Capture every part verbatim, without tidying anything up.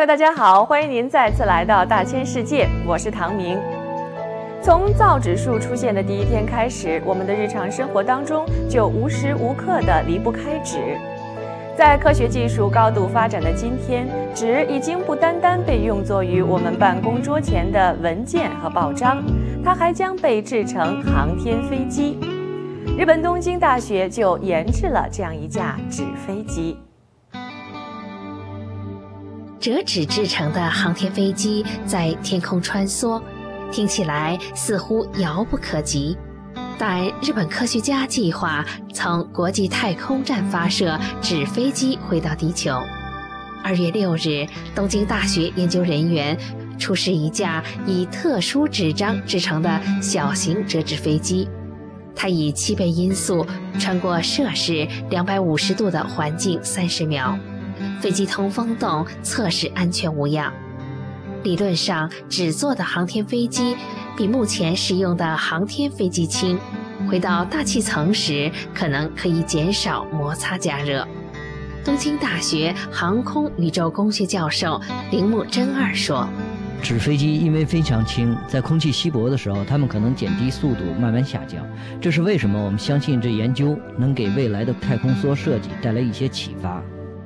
友大家好，欢迎您再次来到大千世界，我是唐明。从造纸术出现的第一天开始，我们的日常生活当中就无时无刻地离不开纸。在科学技术高度发展的今天，纸已经不单单被用作于我们办公桌前的文件和报章，它还将被制成航天飞机。日本东京大学就研制了这样一架纸飞机。 折纸制成的航天飞机在天空穿梭，听起来似乎遥不可及。但日本科学家计划从国际太空站发射纸飞机回到地球。二月六日，东京大学研究人员出示一架以特殊纸张制成的小型折纸飞机，它以七倍音速穿过摄氏两百五十度的环境三十秒。飞机通风洞，测试安全无恙。理论上，纸做的航天飞机比目前使用的航天飞机轻，回到大气层时可能可以减少摩擦加热。东京大学航空宇宙工学教授铃木真二说， 纸飞机因为非常轻，在空气稀薄的时候，它们可能减低速度，慢慢下降。这是为什么我们相信这研究能给未来的太空梭设计带来一些启发。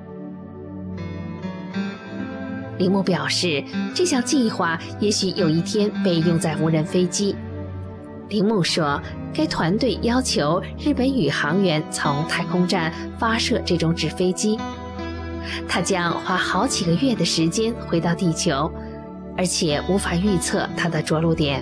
铃木表示，这项计划也许有一天被用在无人飞机。铃木说，该团队要求日本宇航员从太空站发射这种纸飞机，它将花好几个月的时间回到地球，而且无法预测它的着陆点。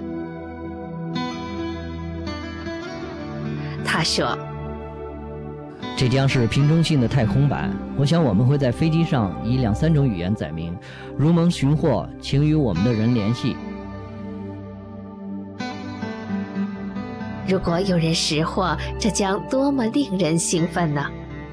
他说， 这将是瓶中信的太空版，我想我们会在飞机上以两三种语言载明，如蒙寻获，请与我们的人联系。 如果有人识获，这将多么令人兴奋呢？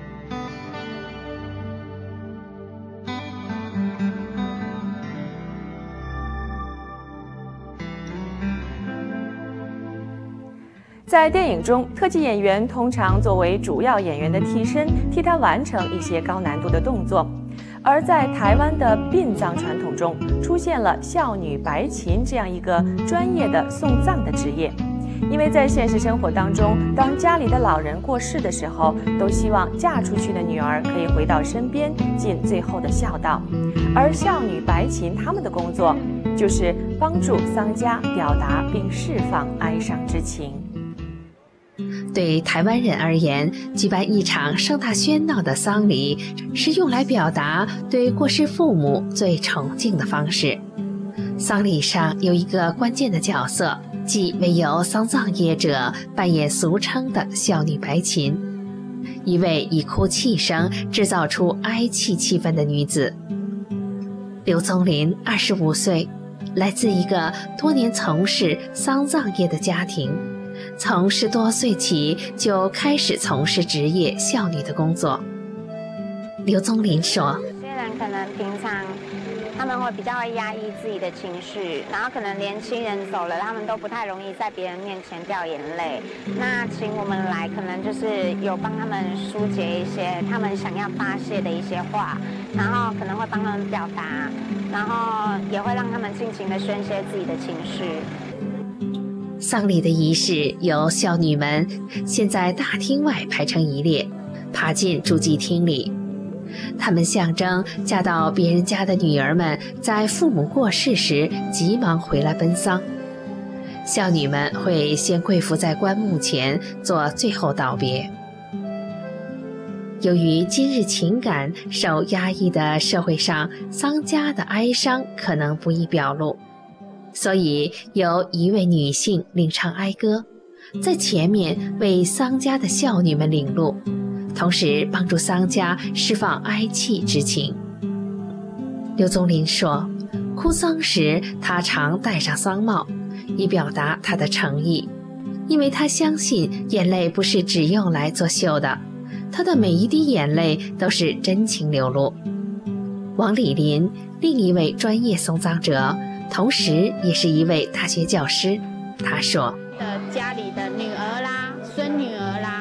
在电影中，特技演员通常作为主要演员的替身，替他完成一些高难度的动作。而在台湾的殡葬传统中，出现了孝女白琴这样一个专业的送葬的职业。因为在现实生活当中，当家里的老人过世的时候，都希望嫁出去的女儿可以回到身边，尽最后的孝道。而孝女白琴他们的工作，就是帮助丧家表达并释放哀伤之情。 对台湾人而言，举办一场盛大喧闹的丧礼，是用来表达对过世父母最崇敬的方式。丧礼上有一个关键的角色，即为由丧葬业者扮演俗称的孝女白琴，一位以哭泣声制造出哀戚气氛的女子。刘宗林二十五岁，来自一个多年从事丧葬业的家庭，从十多岁起就开始从事职业孝女的工作。刘宗林说， 有些人可能平常他们会比较会压抑自己的情绪，然后可能连亲人走了，他们都不太容易在别人面前掉眼泪。那请我们来，可能就是有帮他们疏解一些他们想要发泄的一些话，然后可能会帮他们表达，然后也会让他们尽情的宣泄自己的情绪。 丧礼的仪式由孝女们先在大厅外排成一列，爬进主祭厅里。她们象征嫁到别人家的女儿们在父母过世时急忙回来奔丧。孝女们会先跪伏在棺木前做最后道别。由于今日情感受压抑的社会上，丧家的哀伤可能不易表露，所以由一位女性领唱哀歌，在前面为丧家的孝女们领路，同时帮助丧家释放哀戚之情。刘宗林说，哭丧时他常戴上丧帽，以表达他的诚意，因为他相信眼泪不是只用来作秀的，他的每一滴眼泪都是真情流露。王礼林，另一位专业送葬者，同时也是一位大学教师，他说， 的家里的女儿啦、孙女儿啦，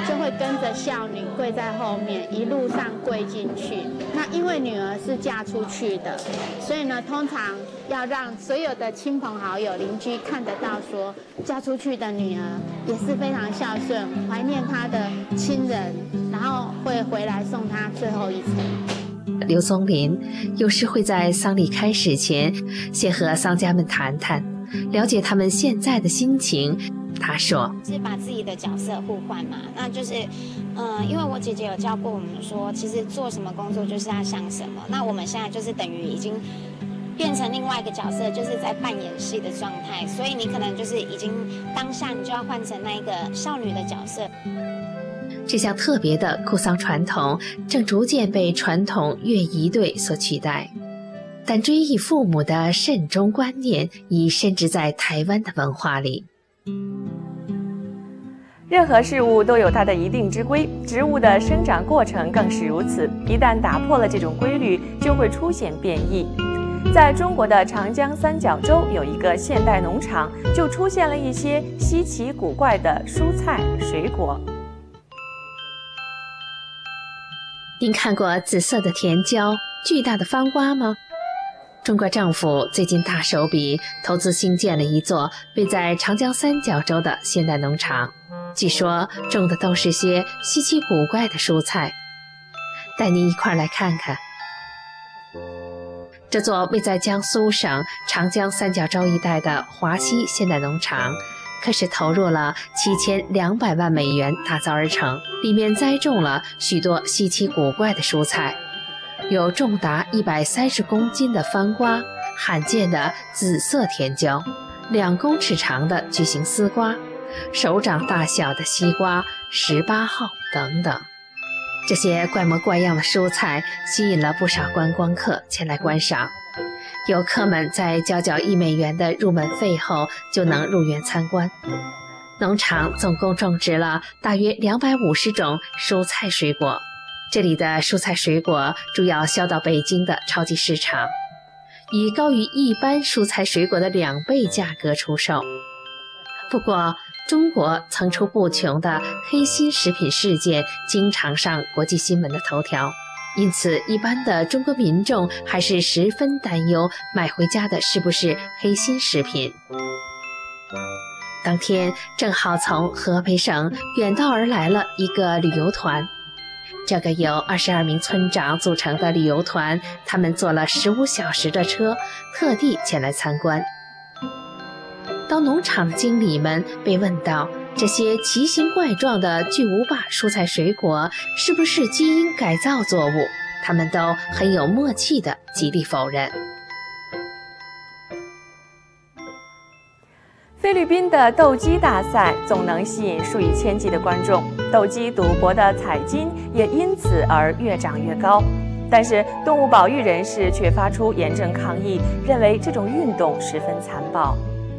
就会跟着孝女跪在后面，一路上跪进去。那因为女儿是嫁出去的，所以呢，通常要让所有的亲朋好友、邻居看得到说，嫁出去的女儿也是非常孝顺，怀念她的亲人，然后会回来送她最后一程。 刘松林有时会在丧礼开始前，先和丧家们谈谈，了解他们现在的心情。他说：“ 是把自己的角色互换嘛，那就是，嗯、呃，因为我姐姐有教过我们说，其实做什么工作就是要像什么。那我们现在就是等于已经变成另外一个角色，就是在扮演戏的状态，所以你可能就是已经当下你就要换成那一个少女的角色。” 这项特别的哭丧传统正逐渐被传统乐仪队所取代，但追忆父母的慎终观念已深植在台湾的文化里。 任何事物都有它的一定之规，植物的生长过程更是如此。一旦打破了这种规律，就会出现变异。在中国的长江三角洲有一个现代农场，就出现了一些稀奇古怪的蔬菜水果。 您看过紫色的甜椒、巨大的番瓜吗？中国政府最近大手笔投资兴建了一座位在长江三角洲的现代农场，据说种的都是些稀奇古怪的蔬菜。带您一块来看看。这座位在江苏省长江三角洲一带的华西现代农场，可是投入了七千两百万美元打造而成，里面栽种了许多稀奇古怪的蔬菜，有重达一百三十公斤的番瓜，罕见的紫色甜椒，两公尺长的巨型丝瓜，手掌大小的西瓜十八号等等。这些怪模怪样的蔬菜吸引了不少观光客前来观赏，游客们在交缴一美元的入门费后就能入园参观。农场总共种植了大约两百五十种蔬菜水果，这里的蔬菜水果主要销到北京的超级市场，以高于一般蔬菜水果的两倍价格出售。不过中国层出不穷的黑心食品事件经常上国际新闻的头条，因此一般的中国民众还是十分担忧买回家的是不是黑心食品。当天正好从河北省远道而来了一个旅游团，这个由二十二名村长组成的旅游团，他们坐了十五小时的车，特地前来参观。当农场的经理们被问到这些奇形怪状的巨无霸蔬菜水果是不是基因改造作物，他们都很有默契地极力否认。 菲律宾的斗鸡大赛总能吸引数以千计的观众，斗鸡赌博的彩金也因此而越涨越高。但是动物保育人士却发出严正抗议，认为这种运动十分残暴。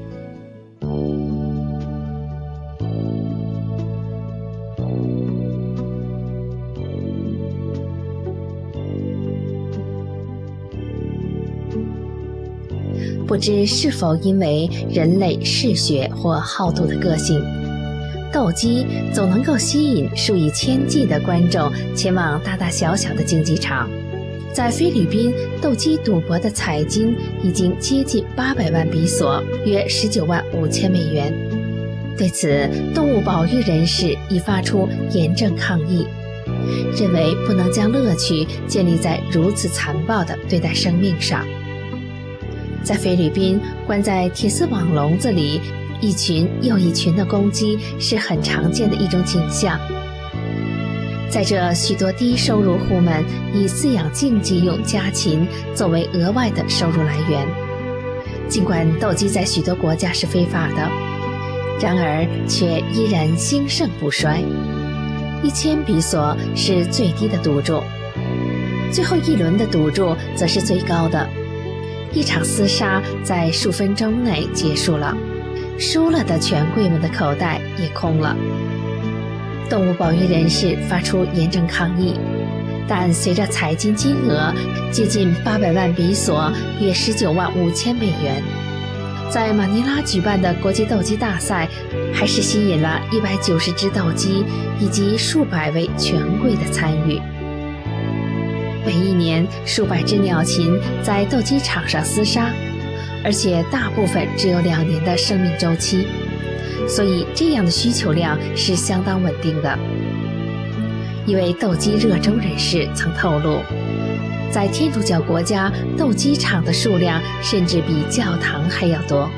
不知是否因为人类嗜血或好赌的个性，斗鸡总能够吸引数以千计的观众前往大大小小的竞技场。在菲律宾，斗鸡赌博的彩金已经接近八百万比索，约十九万五千美元。对此，动物保育人士已发出严正抗议，认为不能将乐趣建立在如此残暴的对待生命上。在菲律宾，关在铁丝网笼子里，一群又一群的公鸡是很常见的一种景象。在这许多低收入户们以饲养竞技用家禽作为额外的收入来源。尽管斗鸡在许多国家是非法的，然而却依然兴盛不衰。一千比索是最低的赌注，最后一轮的赌注则是最高的。一场厮杀在数分钟内结束了，输了的权贵们的口袋也空了。动物保育人士发出严正抗议，但随着彩金金额接近八百万比索，约十九万五千美元， 在马尼拉举办的国际斗鸡大赛，还是吸引了一百九十只斗鸡以及数百位权贵的参与。每一年，数百只鸟禽在斗鸡场上厮杀，而且大部分只有两年的生命周期，所以这样的需求量是相当稳定的。一位斗鸡热衷人士曾透露，在天主教国家，斗鸡场的数量甚至比教堂还要多。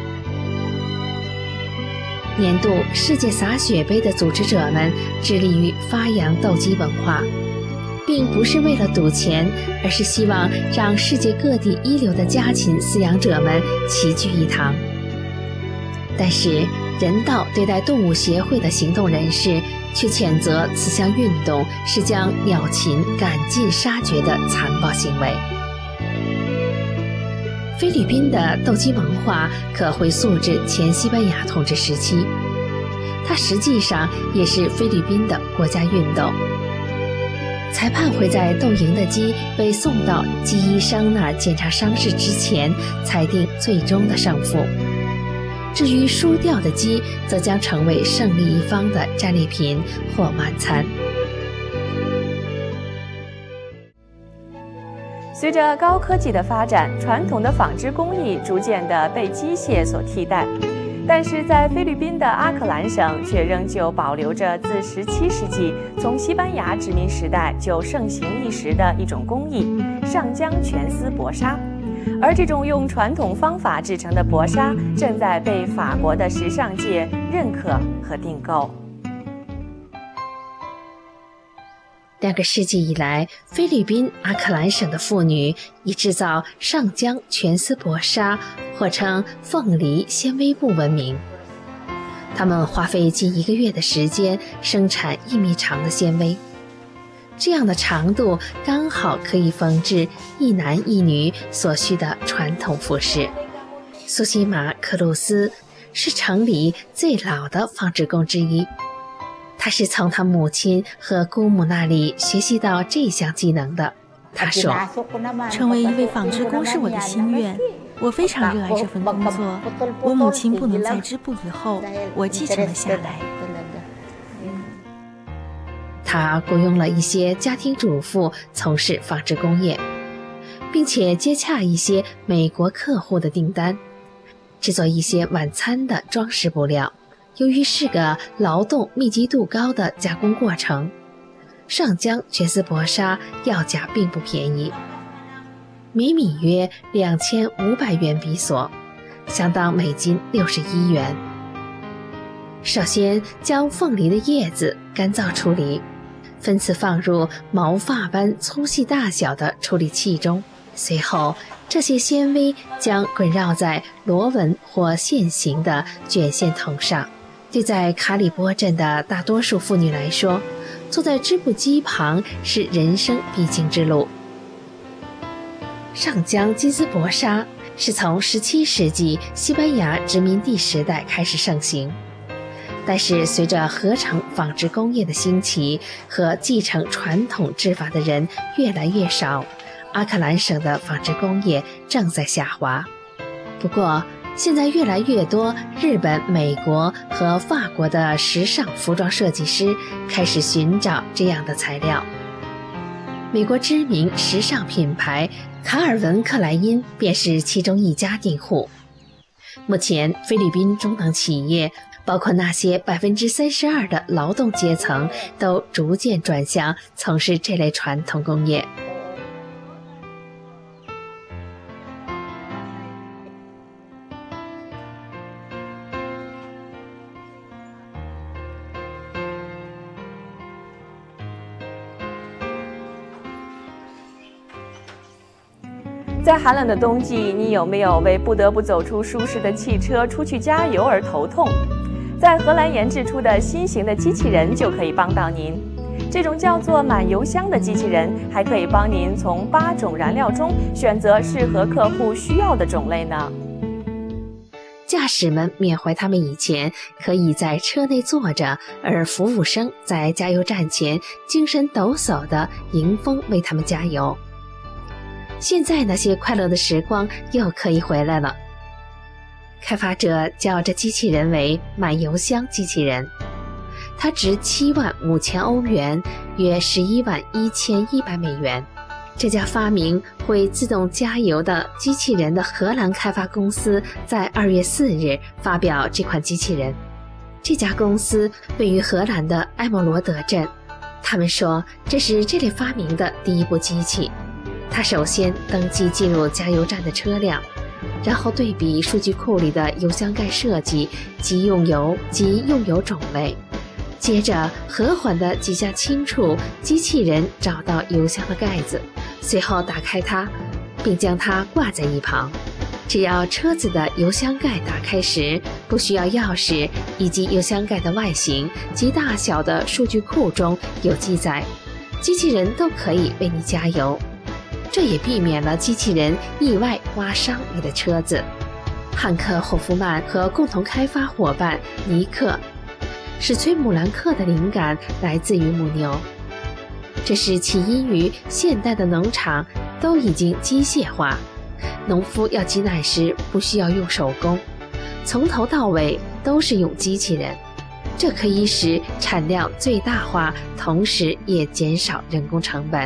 年度世界洒雪杯的组织者们致力于发扬斗鸡文化，并不是为了赌钱，而是希望让世界各地一流的家禽饲养者们齐聚一堂。但是，人道对待动物协会的行动人士却谴责此项运动是将鸟禽赶尽杀绝的残暴行为。菲律宾的斗鸡文化可回溯至前西班牙统治时期，它实际上也是菲律宾的国家运动。裁判会在斗赢的鸡被送到鸡医生那儿检查伤势之前裁定最终的胜负。至于输掉的鸡，则将成为胜利一方的战利品或晚餐。 随着高科技的发展，传统的纺织工艺逐渐地被机械所替代，但是在菲律宾的阿克兰省却仍旧保留着自十七世纪从西班牙殖民时代就盛行一时的一种工艺——上浆全丝薄纱。而这种用传统方法制成的薄纱正在被法国的时尚界认可和订购。 两个世纪以来，菲律宾阿克兰省的妇女以制造上浆全丝薄纱，或称凤梨纤维布闻名。他们花费近一个月的时间生产一米长的纤维，这样的长度刚好可以缝制一男一女所需的传统服饰。苏西玛·克鲁斯是城里最老的纺织工之一，他是从他母亲和姑母那里学习到这项技能的。他说：“ 成为一位纺织工是我的心愿，我非常热爱这份工作。我母亲不能再织布以后，我继承了下来。” 他雇佣了一些家庭主妇从事纺织工业，并且接洽一些美国客户的订单，制作一些晚餐的装饰布料。由于是个劳动密集度高的加工过程，上浆全丝薄纱要价并不便宜，每米约两千五百元比索，相当美金六十一元。首先将凤梨的叶子干燥处理，分次放入毛发般粗细大小的处理器中，随后这些纤维将滚绕在螺纹或线形的卷线筒上。对在卡里波镇的大多数妇女来说，坐在织布机旁是人生必经之路。上浆金丝薄纱是从十七世纪西班牙殖民地时代开始盛行，但是随着合成纺织工业的兴起和继承传统织法的人越来越少，阿克兰省的纺织工业正在下滑。不过现在越来越多日本、美国和法国的时尚服装设计师开始寻找这样的材料。美国知名时尚品牌卡尔文·克莱因便是其中一家订户。目前菲律宾中等企业，包括那些百分之三十二的劳动阶层，都逐渐转向从事这类传统工业。 在寒冷的冬季，你有没有为不得不走出舒适的汽车出去加油而头痛？在荷兰研制出的新型的机器人就可以帮到您。这种叫做满油箱的机器人，还可以帮您从八种燃料中选择适合客户需要的种类呢。 驾驶们缅怀他们以前可以在车内坐着，而服务生在加油站前精神抖擞地迎风为他们加油。现在那些快乐的时光又可以回来了。 开发者叫这机器人为买油箱机器人，它值七万五千欧元，约十一万一千一百美元。这家发明会自动加油的机器人的荷兰开发公司在二月四日发表这款机器人。这家公司位于荷兰的埃莫罗德镇。他们说这是这类发明的第一部机器。它首先登记进入加油站的车辆，然后对比数据库里的油箱盖设计及用油及用油种类，接着和缓地几下轻触，机器人找到油箱的盖子，随后打开它，并将它挂在一旁。只要车子的油箱盖打开时，不需要钥匙以及油箱盖的外形及大小的数据库中有记载，机器人都可以为你加油。这也避免了机器人意外刮伤你的车子。汉克·霍夫曼和共同开发伙伴尼克史崔姆兰克的灵感来自于母牛，这是起因于现代的农场都已经机械化，农夫要挤奶时不需要用手工，从头到尾都是用机器人，这可以使产量最大化，同时也减少人工成本。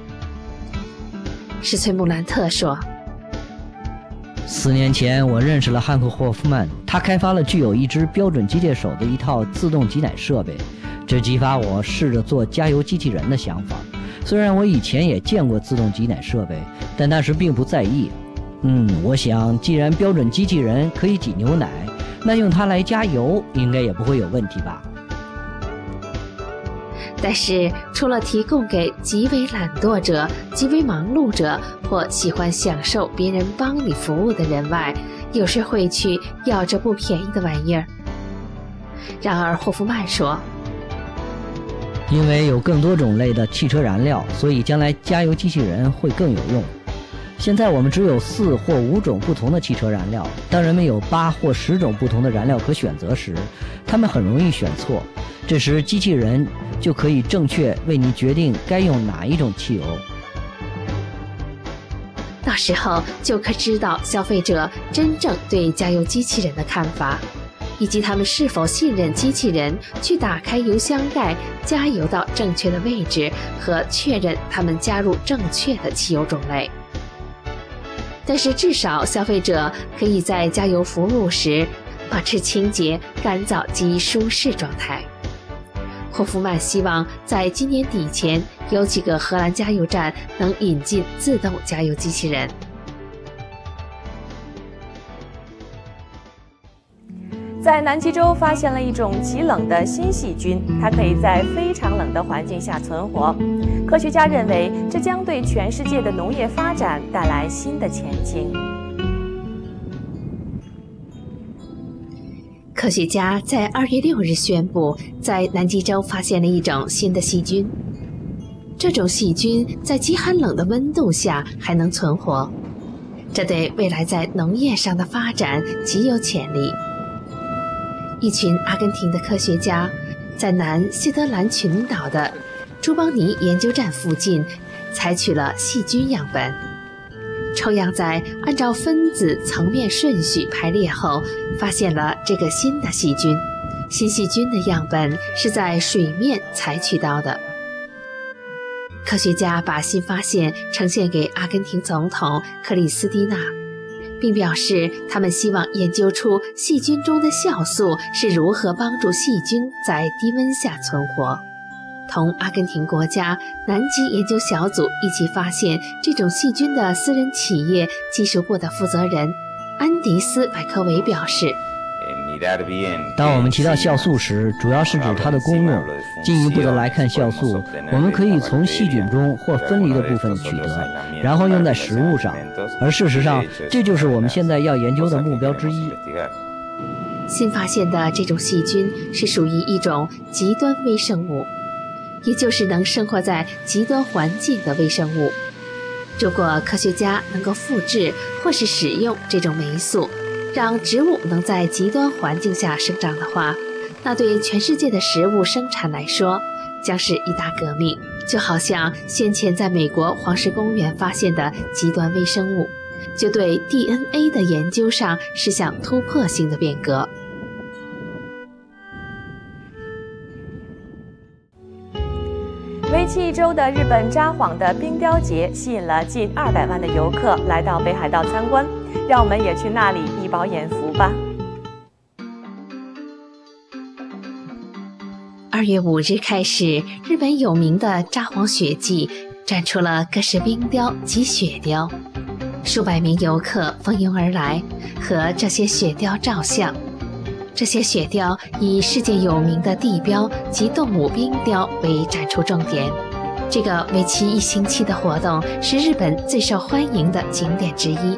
史崔姆兰特说， 四年前我认识了汉克·霍夫曼，他开发了具有一只标准机械手的一套自动挤奶设备，这激发我试着做加油机器人的想法。虽然我以前也见过自动挤奶设备，但那时并不在意。嗯，我想既然标准机器人可以挤牛奶，那用它来加油应该也不会有问题吧。 但是除了提供给极为懒惰者、极为忙碌者或喜欢享受别人帮你服务的人外，有时会去要这不便宜的玩意儿。然而霍夫曼说， 因为有更多种类的汽车燃料，所以将来加油机器人会更有用。现在我们只有四或五种不同的汽车燃料，当人们有八或十种不同的燃料可选择时，他们很容易选错。这时机器人就可以正确为你决定该用哪一种汽油。 到时候就可知道消费者真正对加油机器人的看法，以及他们是否信任机器人去打开油箱盖，加油到正确的位置和确认他们加入正确的汽油种类。但是至少消费者可以在加油服务时保持清洁、干燥及舒适状态。霍夫曼希望在今年底前有几个荷兰加油站能引进自动加油机器人。 在南极洲发现了一种极冷的新细菌，它可以在非常冷的环境下存活。科学家认为，这将对全世界的农业发展带来新的前景。 科学家在二月六日宣布，在南极洲发现了一种新的细菌。这种细菌在极寒冷的温度下还能存活，这对未来在农业上的发展极有潜力。一群阿根廷的科学家在南西德兰群岛的朱邦尼研究站附近采取了细菌样本，抽样在按照分子层面顺序排列后，发现了这个新的细菌。新细菌的样本是在水面采取到的。科学家把新发现呈现给阿根廷总统克里斯蒂娜，并表示他们希望研究出细菌中的酵素是如何帮助细菌在低温下存活。同阿根廷国家南极研究小组一起发现这种细菌的私人企业技术部的负责人安迪斯·百科维表示， 当我们提到酵素时，主要是指它的功用。进一步的来看酵素，我们可以从细菌中或分离的部分取得，然后用在食物上，而事实上这就是我们现在要研究的目标之一。 新发现的这种细菌是属于一种极端微生物，也就是能生活在极端环境的微生物。如果科学家能够复制或是使用这种霉素，让植物能在极端环境下生长的话，那对全世界的食物生产来说将是一大革命，就好像先前在美国黄石公园发现的极端微生物。 就对 D N A 的研究上是项突破性的变革。 为期一周的日本札幌的冰雕节吸引了近二百万的游客来到北海道参观，让我们也去那里一饱眼福吧。 二月五日开始，日本有名的札幌雪季展出了各式冰雕及雪雕，数百名游客蜂拥而来，和这些雪雕照相。这些雪雕以世界有名的地标及动物冰雕为展出重点。这个为期一星期的活动是日本最受欢迎的景点之一。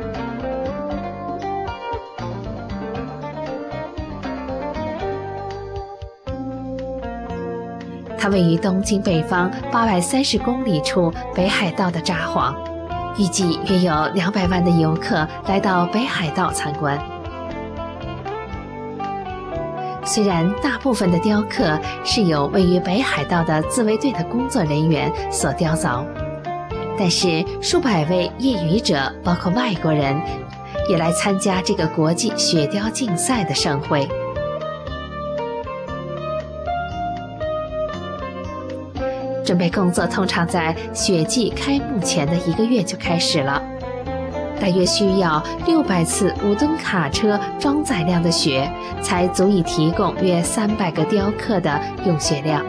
它位于东京北方八百三十公里处北海道的札幌，预计约有两百万的游客来到北海道参观。虽然大部分的雕刻是由位于北海道的自卫队的工作人员所雕凿，但是数百位业余者，包括外国人，也来参加这个国际雪雕竞赛的盛会。准备工作通常在雪季开幕前的一个月就开始了，大约需要六百次五吨卡车装载量的雪，才足以提供约三百个雕刻的用雪量。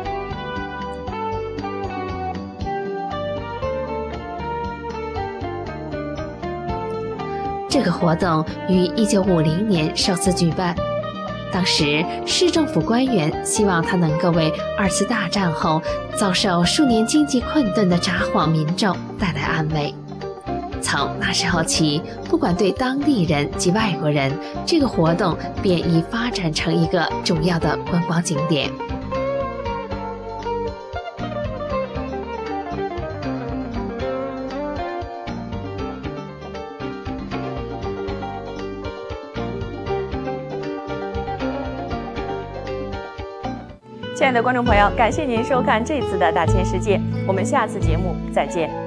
这个活动于一九五零年首次举办，当时市政府官员希望它能够为二次大战后遭受数年经济困顿的札幌民众带来安慰。从那时候起，不管对当地人及外国人，这个活动便已发展成一个主要的观光景点。 亲爱的观众朋友，感谢您收看这次的大千世界，我们下次节目再见。